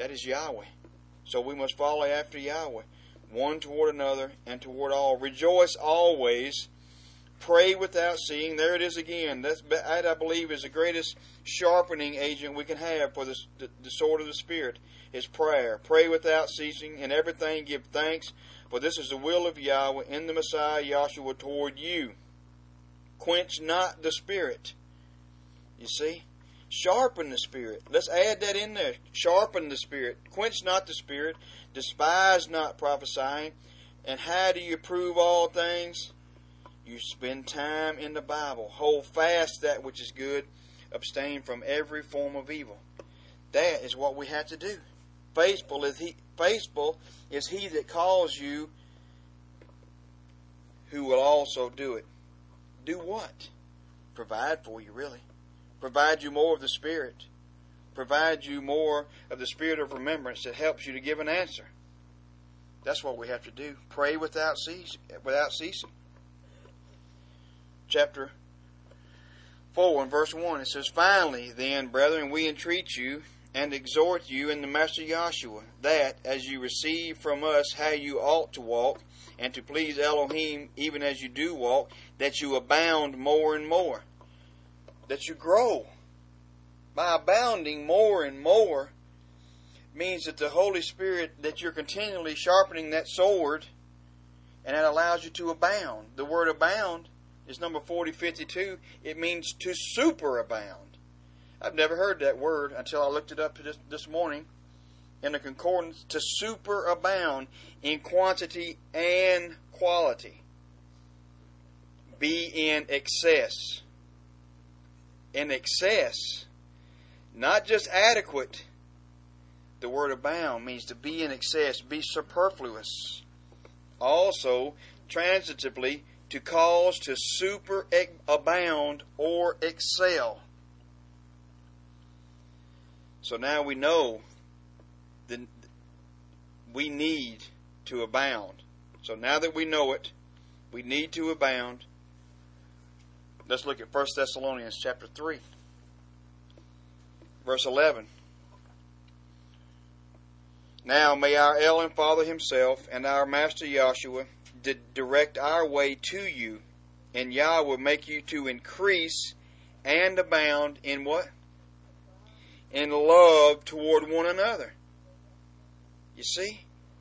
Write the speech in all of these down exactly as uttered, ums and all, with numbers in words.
That is Yahweh. So we must follow after Yahweh, one toward another and toward all. Rejoice always. Pray without ceasing. There it is again. That's, that, I believe, is the greatest sharpening agent we can have for the, the, the sword of the Spirit, is prayer. Pray without ceasing. In everything give thanks, for this is the will of Yahweh in the Messiah Yahshua toward you. Quench not the Spirit. You see? Sharpen the Spirit. Let's add that in there. Sharpen the Spirit. Quench not the Spirit. Despise not prophesying. And how do you prove all things? You spend time in the Bible. Hold fast that which is good. Abstain from every form of evil. That is what we have to do. Faithful is he, faithful is he that calls you, who will also do it. Do what? Provide for you, really. Provide you more of the Spirit. Provide you more of the Spirit of remembrance that helps you to give an answer. That's what we have to do. Pray without cease, without ceasing. Chapter four and verse one, it says, Finally, then, brethren, we entreat you and exhort you in the Master Yahshua, that, as you receive from us how you ought to walk, and to please Elohim, even as you do walk, that you abound more and more. That you grow. By abounding more and more means that the Holy Spirit, that you're continually sharpening that sword, and that allows you to abound. The word abound is number forty fifty-two. It means to superabound. I've never heard that word until I looked it up this, this morning in the concordance. To superabound in quantity and quality. Be in excess. In excess. Not just adequate. The word abound means to be in excess, be superfluous. Also, transitively, to cause to superabound or excel. So now we know that we need to abound. So now that we know it, we need to abound. Let's look at First Thessalonians chapter three, verse eleven. Now may our El and Father himself and our Master Yahshua direct our way to you, and Yah will make you to increase and abound in what? In love toward one another. You see?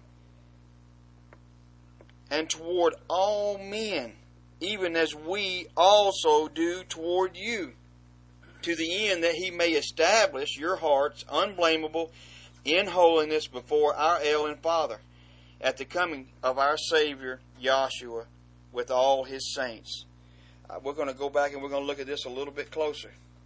And toward all men, even as we also do toward you, to the end that he may establish your hearts unblameable in holiness before our El and Father, at the coming of our Savior, Yahshua, with all his saints. Uh, we're going to go back and we're going to look at this a little bit closer.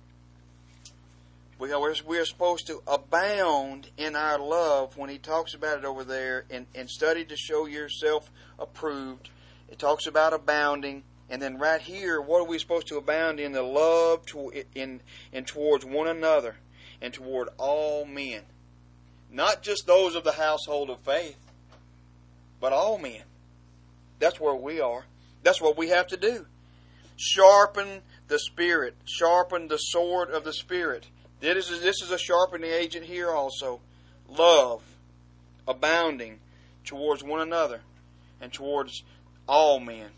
We are, we are supposed to abound in our love when he talks about it over there in, in study to show yourself approved. It talks about abounding. And then right here, what are we supposed to abound in? The love to, in, in towards one another and toward all men. Not just those of the household of faith, but all men. That's where we are. That's what we have to do. Sharpen the Spirit. Sharpen the sword of the Spirit. This is, this is a sharpening agent here also. Love, abounding towards one another and towards all men.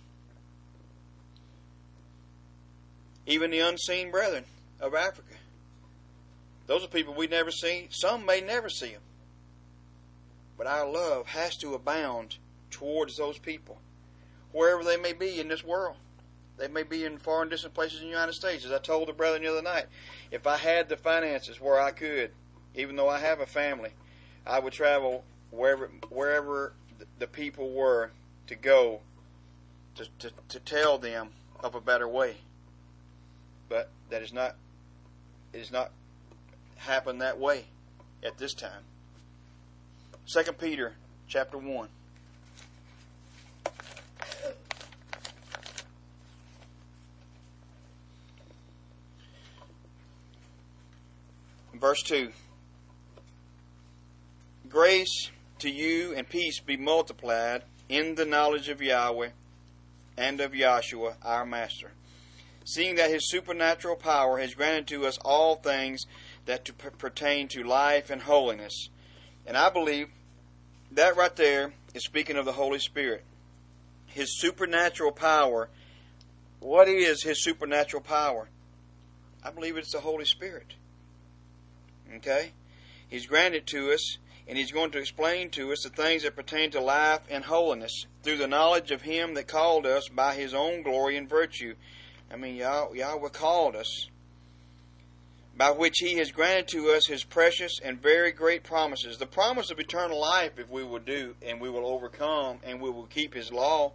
Even the unseen brethren of Africa. Those are people we never see. Some may never see them. But our love has to abound towards those people, wherever they may be in this world. They may be in far and distant places in the United States. As I told the brethren the other night, if I had the finances where I could, even though I have a family, I would travel wherever wherever the people were to go to, to, to tell them of a better way. But that is not, it has not happened that way at this time. Second Peter chapter one. Verse two. Grace to you and peace be multiplied in the knowledge of Yahweh and of Yahshua our Master, seeing that his supernatural power has granted to us all things that to pertain to life and holiness, And I believe that right there is speaking of the Holy Spirit. His supernatural power. What is His supernatural power? I believe it's the Holy Spirit. Okay? He's granted to us, and He's going to explain to us the things that pertain to life and holiness through the knowledge of Him that called us by His own glory and virtue. I mean, Yah- Yahweh called us, by which He has granted to us His precious and very great promises. The promise of eternal life, if we will do, and we will overcome, and we will keep His law,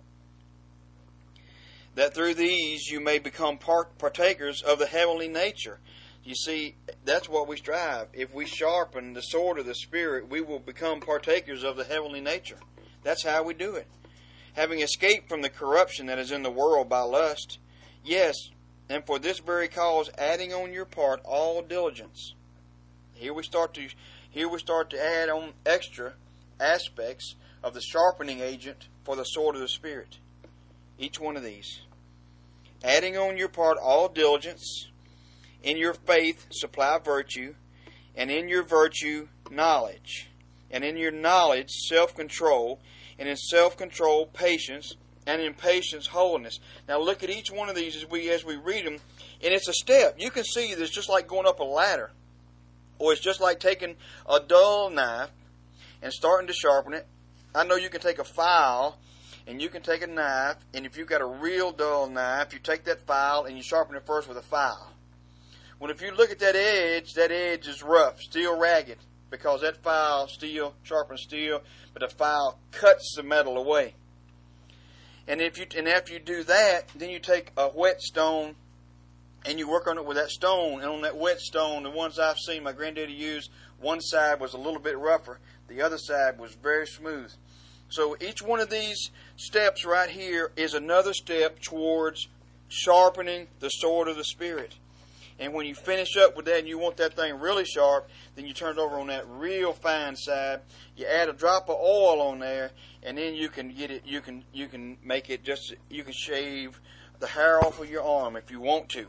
that through these you may become partakers of the heavenly nature. You see, that's what we strive. If we sharpen the sword of the Spirit, we will become partakers of the heavenly nature. That's how we do it. Having escaped from the corruption that is in the world by lust, yes, and for this very cause, adding on your part all diligence. Here we start to, here we start to add on extra aspects of the sharpening agent for the sword of the Spirit. Each one of these. Adding on your part all diligence, in your faith supply virtue, and in your virtue knowledge, and in your knowledge self-control, and in self-control patience, and in patience holiness. Now look at each one of these as we as we read them, and it's a step. You can see that it's just like going up a ladder, or it's just like taking a dull knife and starting to sharpen it. I know you can take a file, and you can take a knife, and if you've got a real dull knife, you take that file and you sharpen it first with a file. Well, if you look at that edge, that edge is rough, still ragged, because that file still sharpens steel, but the file cuts the metal away. And if you and after you do that, then you take a whetstone and you work on it with that stone. And on that whetstone, the ones I've seen my granddaddy use, one side was a little bit rougher, the other side was very smooth. So each one of these steps right here is another step towards sharpening the sword of the Spirit. And when you finish up with that and you want that thing really sharp, then you turn it over on that real fine side. You add a drop of oil on there, and then you can get it. You can you can make it just. You can shave the hair off of your arm if you want to.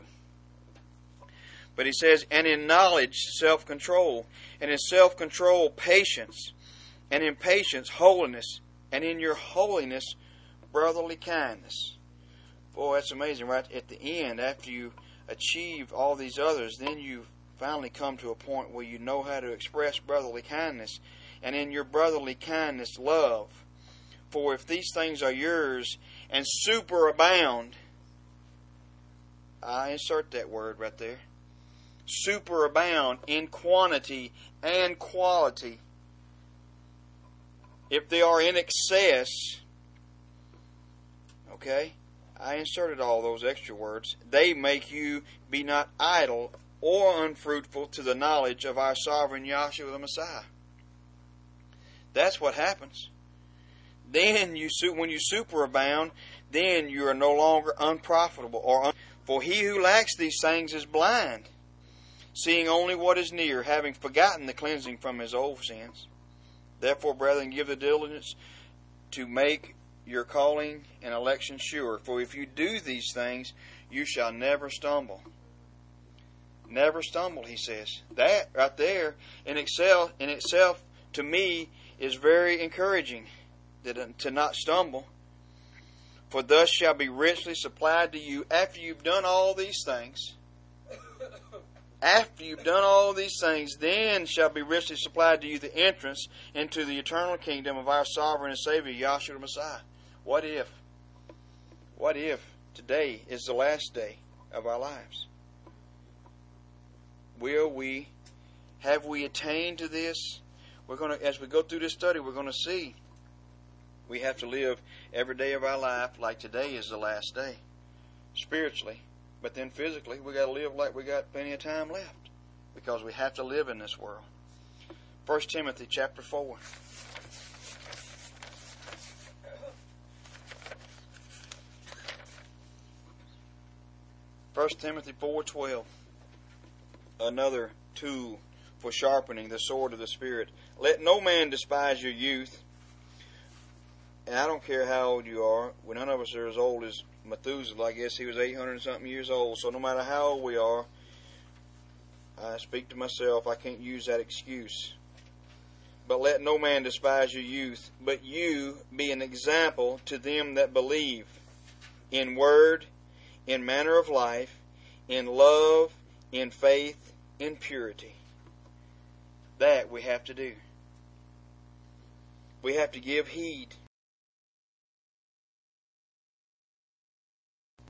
But he says, and in knowledge, self-control, and in self-control, patience, and in patience, holiness, and in your holiness, brotherly kindness. Boy, that's amazing, right? At the end, after you achieve all these others, then you finally come to a point where you know how to express brotherly kindness. And in your brotherly kindness, love. For if these things are yours and superabound, I insert that word right there, superabound in quantity and quality. If they are in excess, okay, I inserted all those extra words. They make you be not idle or unfruitful to the knowledge of our sovereign Yahshua the Messiah. That's what happens. Then you, when you superabound, then you are no longer unprofitable. Or un- for he who lacks these things is blind, seeing only what is near, having forgotten the cleansing from his old sins. Therefore, brethren, give the diligence to make your calling and election sure. For if you do these things, you shall never stumble. Never stumble, he says. That right there in itself, in itself, to me, is very encouraging, that to not stumble. For thus shall be richly supplied to you after you've done all these things. After you've done all these things, then shall be richly supplied to you the entrance into the eternal kingdom of our sovereign and Savior, Yahshua the Messiah. What if? What if today is the last day of our lives? Will we, have we attained to this? We're going to, as we go through this study, we're going to see we have to live every day of our life like today is the last day, spiritually. But then physically, we got to live like we got plenty of time left, because we have to live in this world. First Timothy chapter four. First Timothy four twelve. Another tool for sharpening the sword of the Spirit. Let no man despise your youth. And I don't care how old you are. Well, none of us are as old as Methuselah. I guess he was eight hundred and something years old. So no matter how old we are, I speak to myself, I can't use that excuse. But let no man despise your youth, but you be an example to them that believe, in word, in manner of life, in love, in faith, in purity. That we have to do. We have to give heed